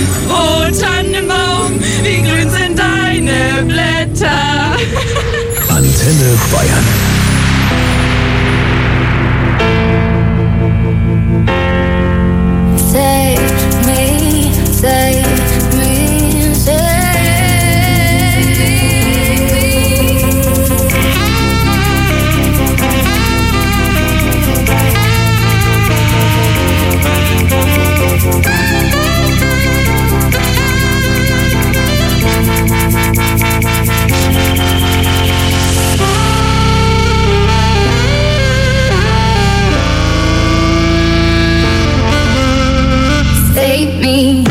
Speaker 11: wie grün sind deine Blätter.
Speaker 1: Antenne Bayern.
Speaker 11: Save me, save me, save me. Save me.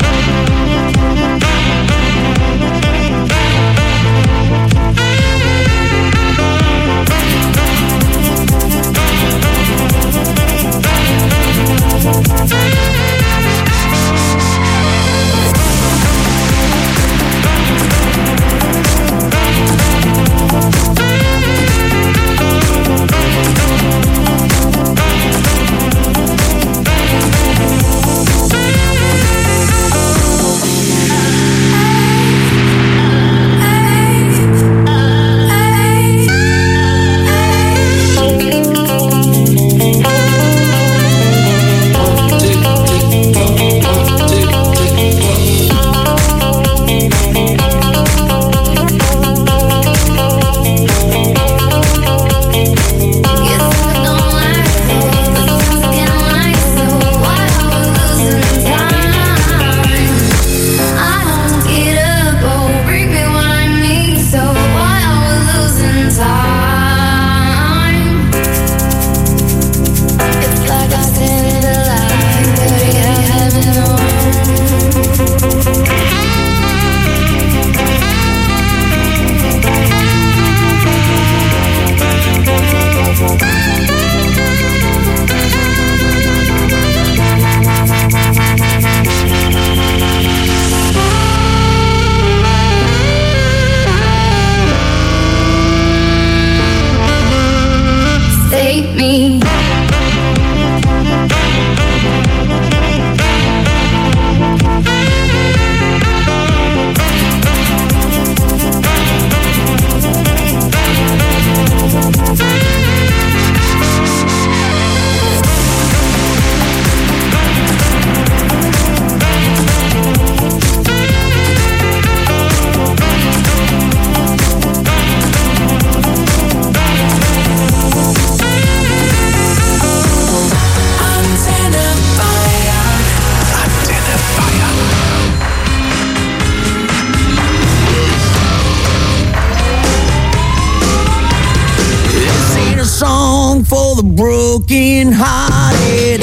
Speaker 8: For the broken hearted,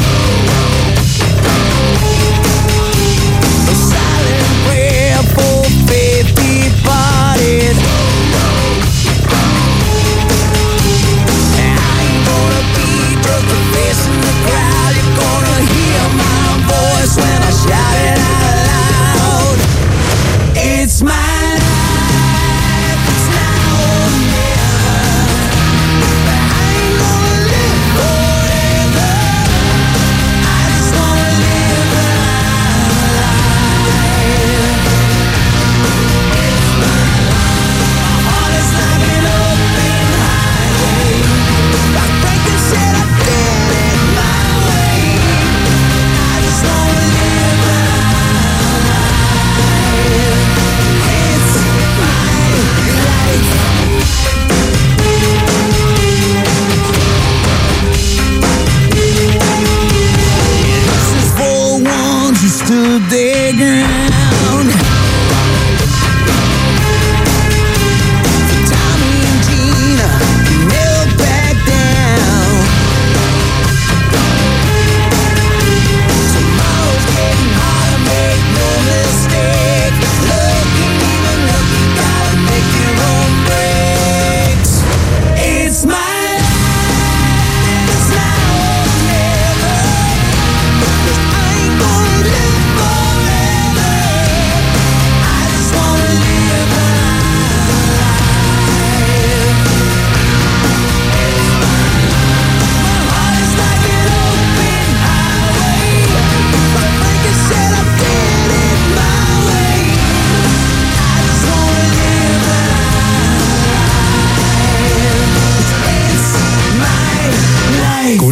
Speaker 8: a silent prayer for faith departed. I ain't gonna be just a face in the crowd. You're gonna hear my voice when I shout it out loud. It's my life, it's now or never. I ain't gonna live forever. I just wanna live my life. It's my life. My heart is like an open highway. I break and said I did it my way. I just wanna live my life. It's my life. This is for ones who stood their ground.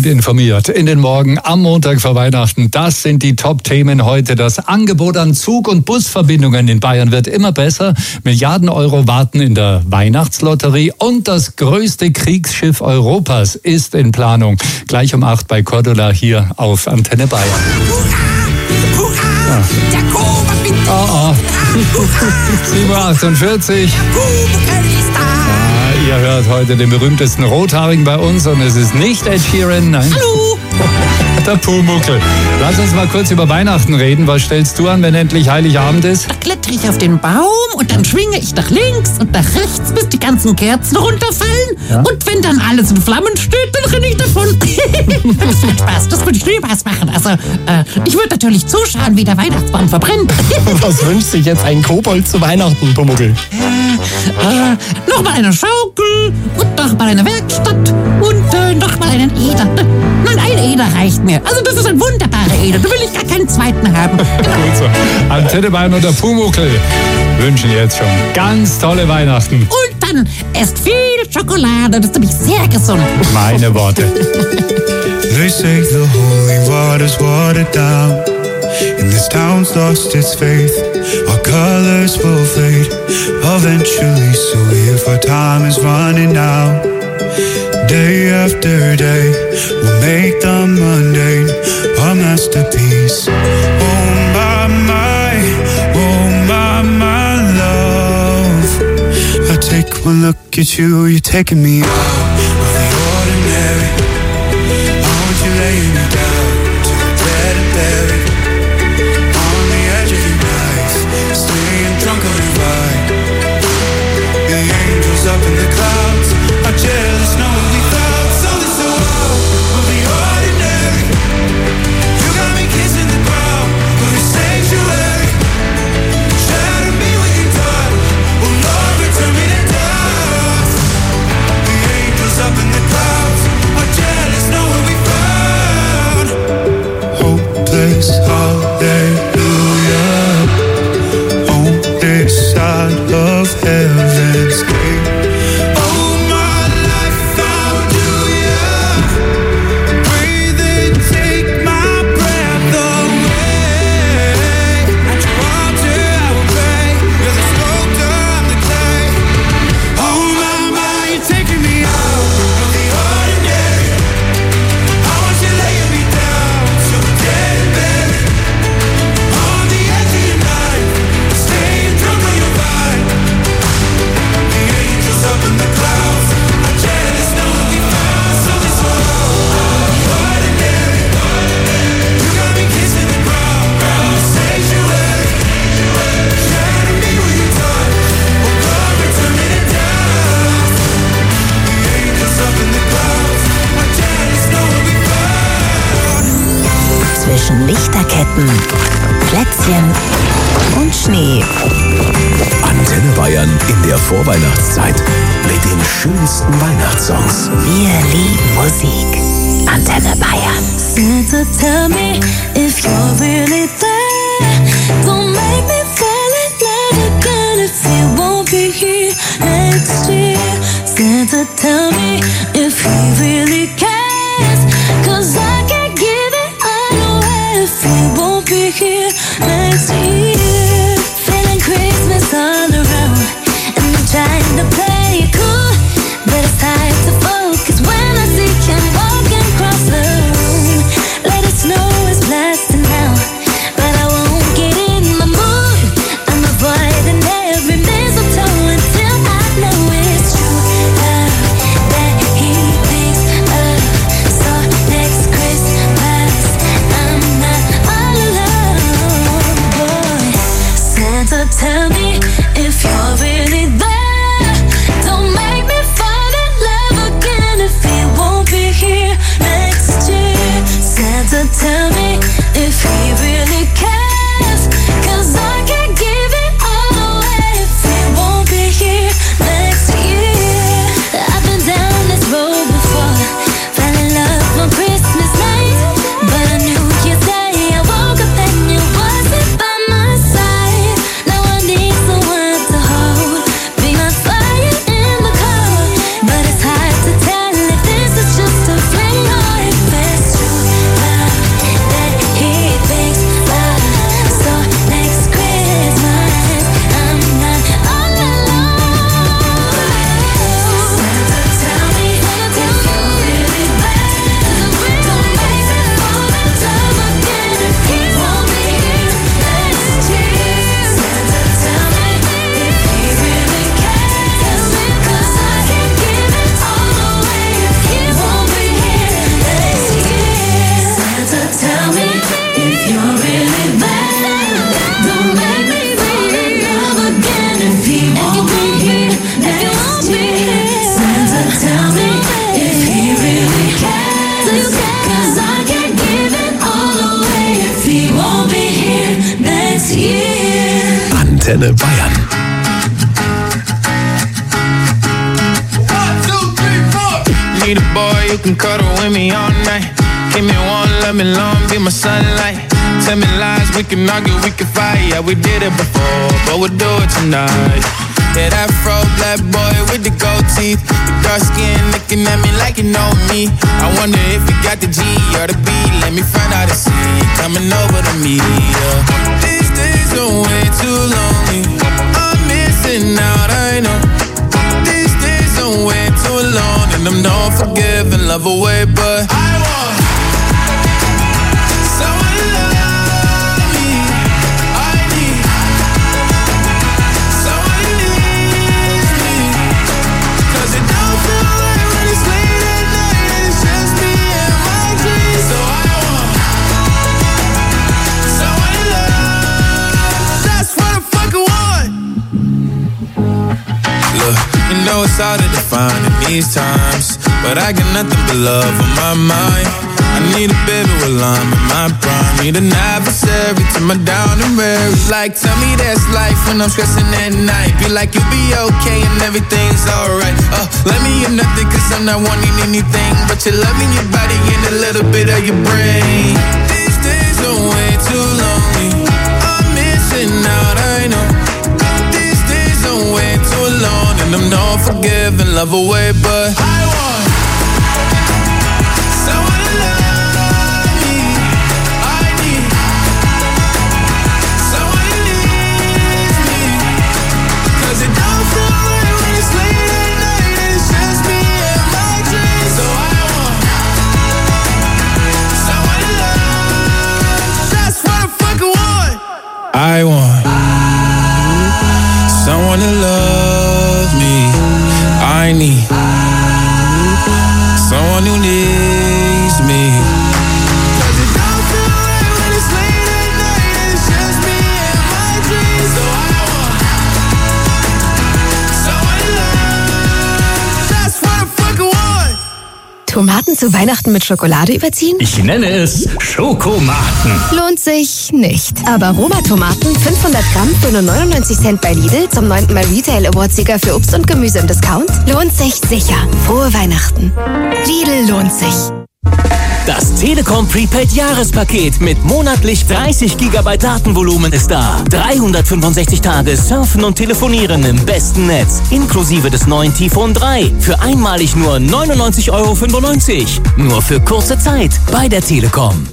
Speaker 5: gut informiert in den Morgen am Montag vor Weihnachten. Das sind die Top-Themen heute. Das Angebot an Zug- und Busverbindungen in Bayern wird immer besser. Milliarden Euro warten in der Weihnachtslotterie und das größte Kriegsschiff Europas ist in Planung. Gleich um 8 bei Cordula hier auf Antenne Bayern. Oh. 7.48 Uhr. Ihr hört heute den berühmtesten Rothaarigen bei uns und es ist nicht Ed Sheeran, nein.
Speaker 12: Hallo!
Speaker 5: Der Pumuckl. Lass uns mal kurz über Weihnachten reden. Was stellst du an, wenn endlich Heiligabend ist?
Speaker 12: Da klettere ich auf den Baum und dann schwinge ich nach links und nach rechts, bis die ganzen Kerzen runterfallen. Ja. Und wenn dann alles in Flammen steht, dann renne ich davon. Das wird Spaß, das wird Spaß machen. Also, ich würde natürlich zuschauen, wie der Weihnachtsbaum verbrennt.
Speaker 9: Was wünscht sich jetzt ein Kobold zu Weihnachten, Pumuckl?
Speaker 12: Nochmal eine Schaukel und nochmal eine Werkstatt und nochmal einen Eder. Nein, ein Eder reicht mir. Also das ist ein wunderbarer Eder. Da will ich gar keinen zweiten haben.
Speaker 5: Gut so. Antenne Bayern und der Pumuckl wünschen jetzt schon ganz tolle Weihnachten.
Speaker 12: Und dann esst viel Schokolade. Das ist nämlich sehr gesund.
Speaker 5: Meine Worte.
Speaker 8: They say the holy water's watered down, and this town's lost its faith. Our colors will fade eventually, so if our time is running out, day after day, we'll make the mundane a masterpiece. Oh my love, I take one look at you, you're taking me out of the ordinary. I want you laying me down to the dead and buried, on the edge of your knife, staying drunk on your ride. The angels up in the clouds are jealous, knowing we thought something so out of the ordinary. You got me kissing the ground of the sanctuary. Shatter me when you're done. Oh Lord, return me to dust. The angels up in the clouds are jealous, knowing we found hopeless hallelujah on this side of heaven's gate.
Speaker 2: Zwischen Lichterketten, Plätzchen und Schnee.
Speaker 1: Antenne Bayern in der Vorweihnachtszeit mit den schönsten Weihnachtssongs.
Speaker 2: Wir lieben Musik. Antenne Bayern.
Speaker 11: Santa, tell me if you're really there. Don't make me fall in love again if you won't be here next year. Santa, tell me if he really cares. 'Cause I can't give it all away if he won't be here next year. Feeling Christmas all around, and I'm trying to play it cool, but it's hard to focus when I see him walking across the room. Let it snow is blasting now, but I won't get in my mood. I'm avoiding every mistletoe until I know it's true love that he thinks of. So next Christmas I'm not all alone.
Speaker 1: Antenne Bayern.
Speaker 13: Need a boy who can cuddle with me all night. Give me one, let me long, be my sunlight. Tell me lies, we can argue, we can fight. Yeah, we did it before, but we'll do it tonight. Yeah, that fro black boy with the gold teeth, the dark skin looking at me like you know me. I wonder if you got the G or the B. Let me find out and see you coming over to me. Yeah. These days are way too lonely. I'm missing out, I know. These days are way too long, and I'm not forgiving, love away, but I want someone to love me. I need someone who needs me. 'Cause it don't feel right when it's late at night and it's just me and my dreams. So I want someone to love. That's what I fucking want. Look, you know it's hard to define in these times, but I got nothing but love on my mind. I need a baby while I'm in my prime. Need an adversary to my down and weary. Like, tell me that's life when I'm stressing at night. Be like, you'll be okay and everything's alright. Let me hear nothing 'cause I'm not wanting anything but your love in your body and a little bit of your brain. These days are way too lonely. I'm missing out, I know. These days are way too long, and I'm not forgiving, love away, but I want someone to love me. I need someone who needs me. 'Cause it don't feel right when it's late at night and it's just me and my dreams. So I want someone to love. That's what I fucking want. I want someone to love me. I need someone who needs me. 'Cause it don't feel right when it's late at night and it's just me and my dreams. So I want someone to love. That's what I fucking want.
Speaker 23: Tomaten zu Weihnachten mit Schokolade überziehen?
Speaker 14: Ich nenne es Schokomaten.
Speaker 23: Lohnt sich nicht. Aber Roma-Tomaten 500 Gramm für nur 99 Cent bei Lidl zum 9. Mal Retail Award-Sieger für Obst und Gemüse im Discount? Lohnt sich sicher. Frohe Weihnachten. Lidl lohnt sich.
Speaker 15: Das Telekom Prepaid Jahrespaket mit monatlich 30 GB Datenvolumen ist da. 365 Tage surfen und telefonieren im besten Netz. Inklusive des neuen Tifon 3. Für einmalig nur 99,95 €. Nur für kurze Zeit bei der Telekom.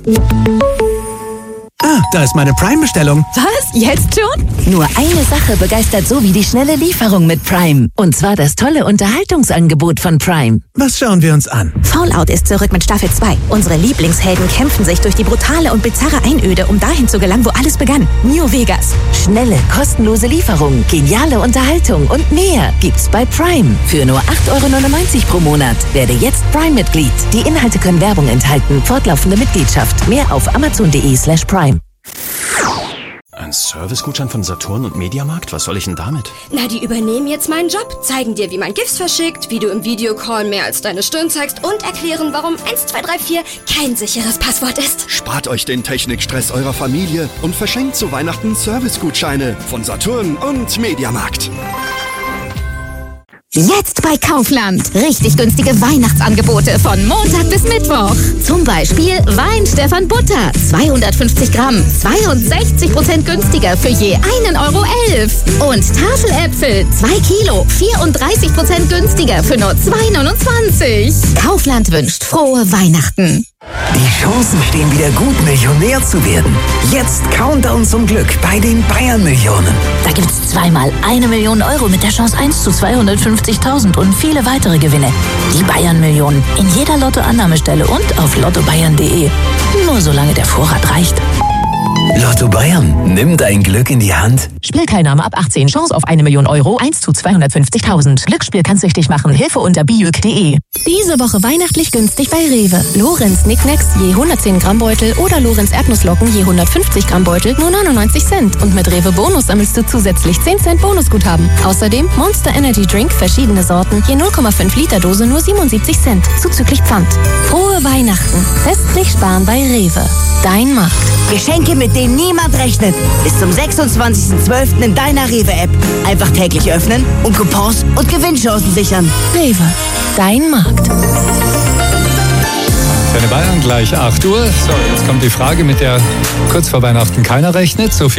Speaker 24: Ah, da ist meine Prime-Bestellung.
Speaker 23: Was? Jetzt schon?
Speaker 2: Nur eine Sache begeistert so wie die schnelle Lieferung mit Prime. Und zwar das tolle Unterhaltungsangebot von Prime.
Speaker 24: Was schauen wir uns an?
Speaker 23: Fallout ist zurück mit Staffel 2. Unsere Lieblingshelden kämpfen sich durch die brutale und bizarre Einöde, um dahin zu gelangen, wo alles begann. New Vegas.
Speaker 2: Schnelle, kostenlose Lieferung, geniale Unterhaltung und mehr gibt's bei Prime. Für nur 8,99 € pro Monat. Werde jetzt Prime-Mitglied. Die Inhalte können Werbung enthalten. Fortlaufende Mitgliedschaft. Mehr auf amazon.de/prime.
Speaker 25: Ein Servicegutschein von Saturn und Mediamarkt? Was soll ich denn damit?
Speaker 26: Na, die übernehmen jetzt meinen Job, zeigen dir, wie man GIFs verschickt, wie du im Videocall mehr als deine Stirn zeigst und erklären, warum 1234 kein sicheres Passwort ist.
Speaker 27: Spart euch den Technikstress eurer Familie und verschenkt zu Weihnachten Servicegutscheine von Saturn und Mediamarkt.
Speaker 28: Jetzt bei Kaufland. Richtig günstige Weihnachtsangebote von Montag bis Mittwoch. Zum Beispiel Wein-Stefan Butter. 250 Gramm. 62% günstiger für je 1,11 €. Und Tafeläpfel. 2 Kilo. 34% günstiger für nur 2,29 €. Kaufland wünscht frohe Weihnachten.
Speaker 29: Die Chancen stehen wieder gut, Millionär zu werden. Jetzt Countdown zum Glück bei den Bayern-Millionen.
Speaker 2: Da gibt's zweimal 1 Million € mit der Chance 1 zu 250.000 und viele weitere Gewinne. Die Bayern-Millionen. In jeder Lottoannahmestelle und auf lottobayern.de. Nur solange der Vorrat reicht.
Speaker 29: Lotto Bayern, nimm dein Glück in die Hand.
Speaker 30: Spielteilnahme ab 18, Chance auf 1 Million €, 1 zu 250.000. Glücksspiel kann süchtig machen, Hilfe unter bijuk.de.
Speaker 23: Diese Woche weihnachtlich günstig bei Rewe. Lorenz Knickknacks je 110 Gramm Beutel oder Lorenz Erdnusslocken je 150 Gramm Beutel nur 99 Cent. Und mit Rewe Bonus sammelst du zusätzlich 10 Cent Bonusguthaben. Außerdem Monster Energy Drink, verschiedene Sorten, je 0,5 Liter Dose nur 77 Cent, zuzüglich Pfand. Frohe Weihnachten. Festlich sparen bei Rewe. Dein Markt.
Speaker 31: Geschenke
Speaker 3: mit denen niemand rechnet. Bis zum 26.12. in deiner Rewe-App. Einfach täglich öffnen und Coupons und Gewinnchancen sichern.
Speaker 23: Rewe, dein Markt.
Speaker 5: Antenne Bayern gleich 8 Uhr. So, jetzt kommt die Frage, mit der kurz vor Weihnachten keiner rechnet. Sophie